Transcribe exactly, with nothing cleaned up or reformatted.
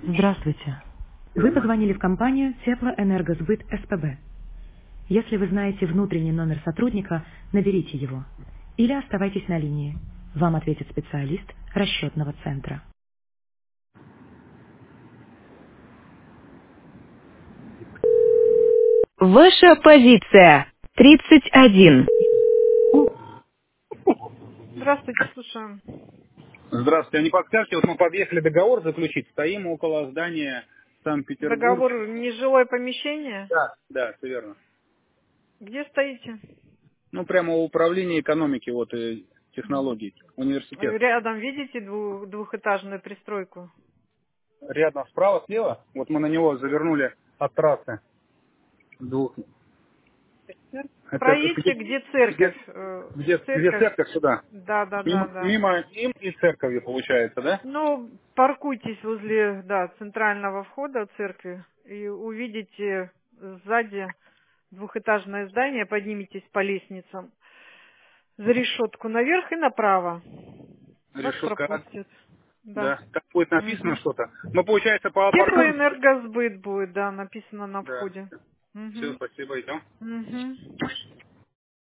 Здравствуйте. Вы позвонили в компанию Теплоэнергосбыт СПБ. Если вы знаете внутренний номер сотрудника, наберите его. Или оставайтесь на линии. Вам ответит специалист расчетного центра. Ваша позиция. тридцать один. Здравствуйте, слушаем. Здравствуйте, а не подскажете, вот мы подъехали договор заключить, стоим около здания Санкт-Петербург. Договор нежилое помещение? Да, да, все верно. Где стоите? Ну, прямо у управления экономики, вот, и технологий, университет. Рядом видите двух- двухэтажную пристройку? Рядом справа, слева, вот мы на него завернули от трассы. Двух. Это Проедьте, где, где где, церковь. э, где, где Церковь. церковь сюда? Да, да, да, Мимо, да. мимо им и церковью получается, да? Ну, паркуйтесь возле, да, центрального входа церкви и увидите сзади двухэтажное здание, подниметесь по лестницам за решетку наверх и направо. Вас Решетка, пропустят. Да. да. Так будет написано Угу. что-то. Мы, получается, по паркуемся. Теплоэнергосбыт будет, да, написано на Да. входе. Все, Угу. спасибо, идем. Угу.